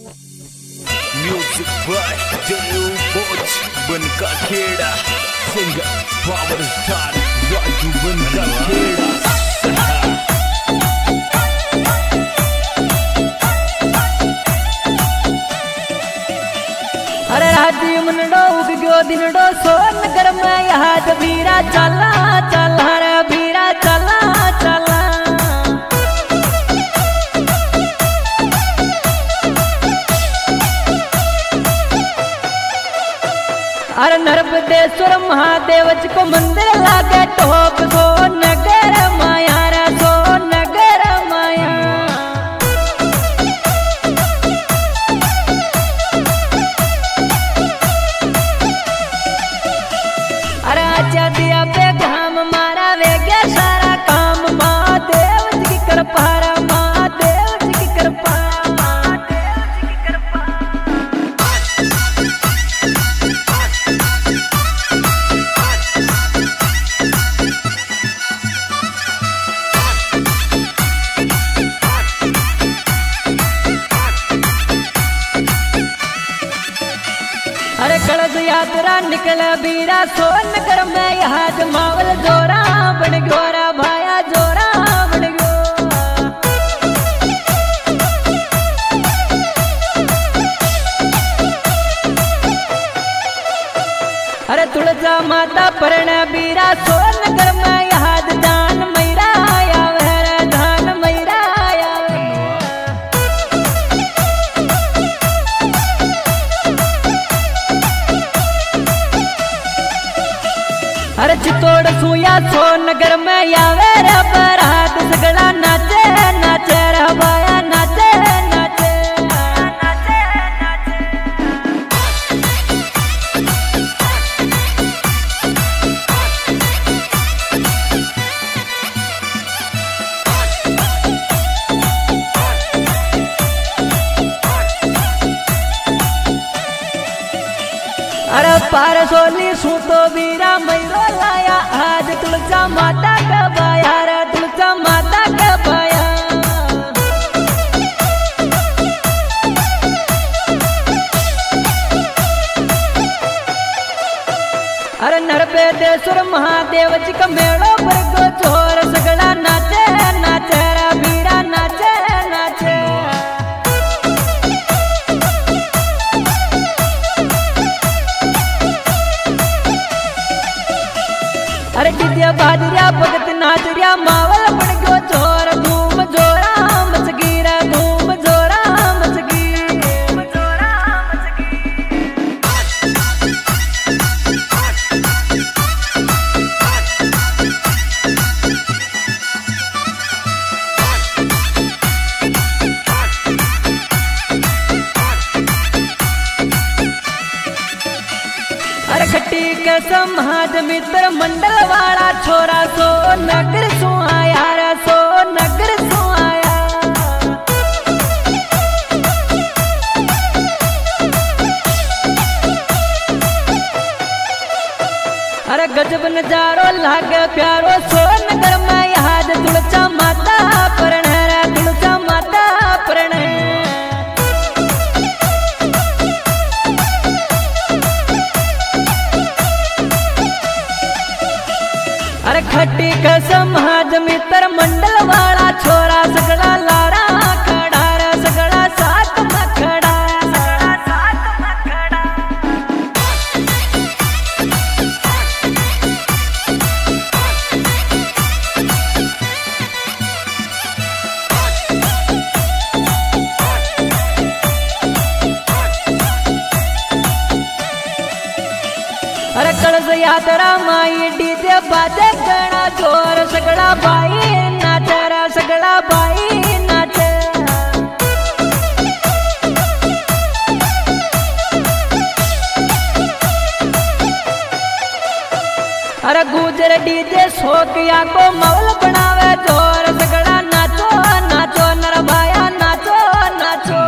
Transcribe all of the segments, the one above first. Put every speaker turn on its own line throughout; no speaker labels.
Music by Dev बोच Banka Khera singer power star Raju Banka Khera.
अरे राजी मनडो उग गयो दिनडो सोन कर मैं यहाँ जबीरा चला चला रे बीरा चला चला। अरे नर्मदेश्वर महादेव को मंदिर लागे टोप सो नगर माया रे सो नगर माया। अरे आचा दिया पे घाम मारा वे गया सारा काम महादेव जी की कृपा रे महादेव जी की कृपा। अरे कलश यात्रा निकल बीरा सोन कर मैं यहाँ जमावल जोरा बन गोरा भाया जोरा बन गो। अरे तुलसा माता परण बीरा सोन कर मैं यहाँ जान मैरा आया वे धान मैरा आया। अरे चितौड़ सुया सो नगर में यावे रे बरात सगड़ा नाचे नाचे रे बाया नाचे नाचे नाचे नाचे। अरे पारसोली सूतो बीरा मैरो लाया आज तुलसा माता का बाया रे तुलसा माता का बाया। अरे नर्मदेश्वर महादेव जी का मेड़ो पर को छोर सगड़ा नाचे नाचे रे बीरा नाचे नाचे। अरे दिद्या बाजरिया भगत नाचरिया मावल बन गयो चोर धूम जोरा मचगी रे धूम जोरा मचगी। अरे खट्टी के समाज मित्र मंडल वाला छोरा सो नगर सो आया रे सो नगर सो आया। अरे गजब नजारो लागे प्यारो सो नगर में यहाँ तुलसा माता परण रे तुलसा माता परण। अरे खट्टी का समाज मित्र मंडल वाला छोरा सगड़ा लारा खड़ा रे सगड़ा साथ में खड़ा सगड़ा साथ में खड़ा। अरे कलश यात्रा माई डीजे बाजे गणा जोर सगड़ा बाई नाचे रे सगड़ा बाई नाचे। अरे गुजर डीजे शोकिया को मौल बनावे जोर सगड़ा नाचो नाचो नर भाया नाचो नाचो।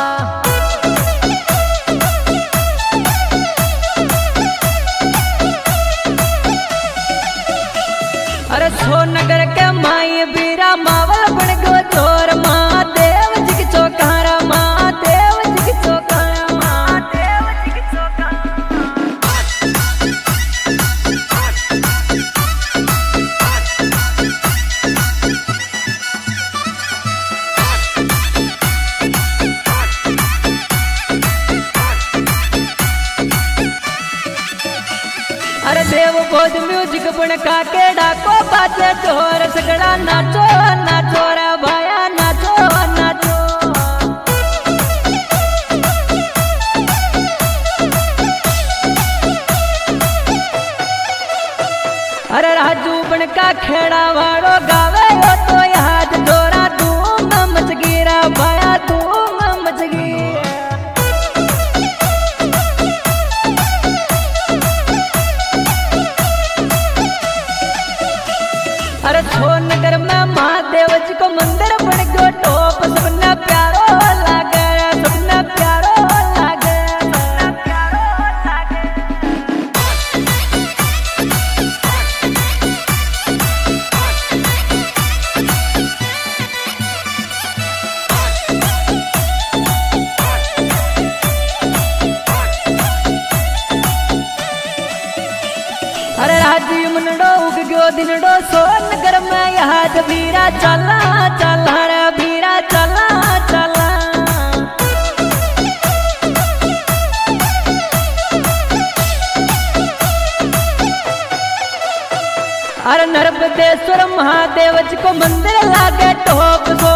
अरे सोनगर के माई बीरा मावल बन गो जोर महादेव जी की चौकारा महादेव जी की जिगपुण का केड़ा को बाजे ढोर सगड़ा नाचो नाचो रे भाया नाचो नाचो। अरे राजू बन का खेड़ा वालो गावे हो तो याद डोरा धूम मच गिरा भाया धूम मच गिरा। अरे सोनगर में महादेव जी को मंदिर बन गयो टॉप सबने प्यारो लागे सबने प्यारो लागे सबने प्यारो लागे। अरे राजी मनडो उग गयो दिनडो सोनगर में याद भीरा चला चला रे भीरा चला चला। अरे नर्मदेश्वर महादेव जी को मंदिर लागे टॉप